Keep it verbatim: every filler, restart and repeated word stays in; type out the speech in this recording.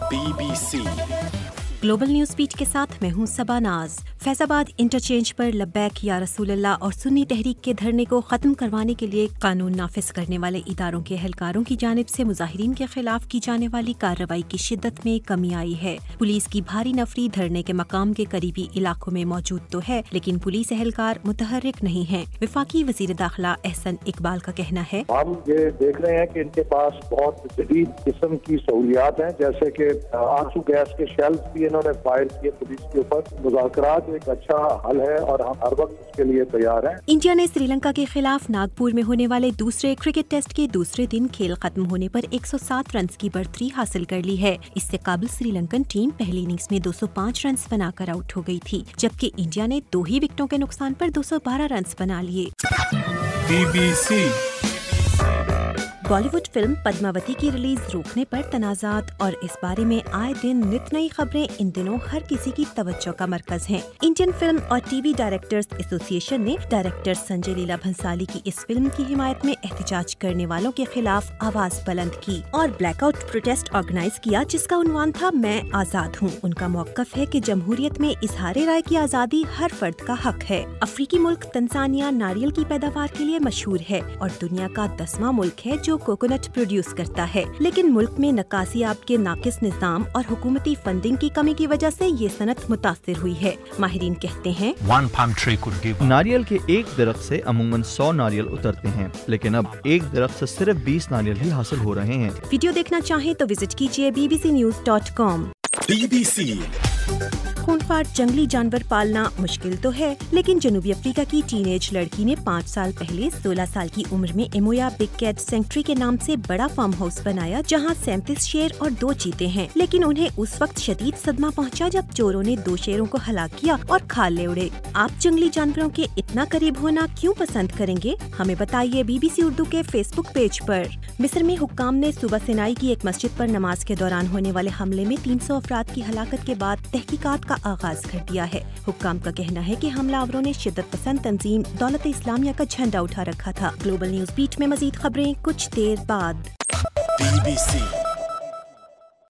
Be B C global news beat کے ساتھ میں ہوں صبا ناز۔ فیض انٹرچینج پر لبیک یا رسول اللہ اور سنی تحریک کے دھرنے کو ختم کروانے کے لیے قانون نافذ کرنے والے اداروں کے اہلکاروں کی جانب سے مظاہرین کے خلاف کی جانے والی کارروائی کی شدت میں کمی آئی ہے۔ پولیس کی بھاری نفری دھرنے کے مقام کے قریبی علاقوں میں موجود تو ہے، لیکن پولیس اہلکار متحرک نہیں ہیں۔ وفاقی وزیر داخلہ احسن اقبال کا کہنا ہے، ہم یہ دیکھ رہے ہیں کہ ان کے پاس بہت جدید قسم کی سہولیات ہیں، جیسے کہ آنسو گیس کے شیلز بھی انہوں نے فائر کیے پولیس کے اوپر۔ مذاکرات ایک اچھا حل ہے اور ہم ہر وقت اس کے لیے تیار ہیں۔ انڈیا نے سری لنکا کے خلاف ناگپور میں ہونے والے دوسرے کرکٹ ٹیسٹ کے دوسرے دن کھیل ختم ہونے پر ایک سو سات رنز کی بڑھتری حاصل کر لی ہے۔ اس سے قابل سری لنکن ٹیم پہلی اننگز میں دو سو پانچ رنز بنا کر آؤٹ ہو گئی تھی، جبکہ انڈیا نے دو ہی وکٹوں کے نقصان پر دو سو بارہ رنز بنا لیے۔ B B C Bollywood film Padmavati کی ریلیز روکنے پر تنازعات اور اس بارے میں آئے دن نت نئی خبریں ان دنوں ہر کسی کی توجہ کا مرکز ہیں۔ انڈین فلم اور T V directors association نے ڈائریکٹر سنجے لیلا بھنسالی کی اس فلم کی حمایت میں احتجاج کرنے والوں کے خلاف آواز بلند کی اور بلیک آؤٹ پروٹیسٹ آرگنائز کیا، جس کا عنوان تھا میں آزاد ہوں۔ ان کا موقف ہے کہ جمہوریت میں اظہار رائے کی آزادی ہر فرد کا حق ہے۔ افریقی ملک تنزانیہ ناریل کی پیداوار کے لیے مشہور ہے اور دنیا کا دسواں ملک ہے جو کوکونٹ پروڈیوس کرتا ہے، لیکن ملک میں نکاسی آب کے ناقص نظام اور حکومتی فنڈنگ کی کمی کی وجہ سے یہ صنعت متاثر ہوئی ہے۔ ماہرین کہتے ہیں ناریل کے ایک درخت سے عموماً سو ناریل اترتے ہیں، لیکن اب ایک درخت سے صرف بیس ناریل ہی حاصل ہو رہے ہیں۔ ویڈیو دیکھنا چاہیں تو وزٹ کیجیے B B C news dot com. B B C خونخوار جنگلی جانور پالنا مشکل تو ہے، لیکن جنوبی افریقہ کی ٹین ایج لڑکی نے پانچ سال پہلے سولہ سال کی عمر میں ایمویا بگ کیٹ سینکچری کے نام سے بڑا فارم ہاؤس بنایا، جہاں سینتیس شیر اور دو چیتے ہیں، لیکن انہیں اس وقت شدید صدمہ پہنچا جب چوروں نے دو شیروں کو ہلاک کیا اور کھال لے اڑے۔ آپ جنگلی جانوروں کے اتنا قریب ہونا کیوں پسند کریں گے؟ ہمیں بتائیے بی بی سی اردو کے فیس بک پیج پر۔ مصر میں حکام نے صوبہ سینائی کی ایک مسجد پر نماز کے دوران ہونے والے حملے میں تین سو افراد کی ہلاکت کے بعد تحقیقات کا آغاز کر دیا ہے۔ حکام کا کہنا ہے کہ حملہ آوروں نے شدت پسند تنظیم دولت اسلامیہ کا جھنڈا اٹھا رکھا تھا۔ گلوبل نیوز بیٹ میں مزید خبریں کچھ دیر بعد۔ Be B C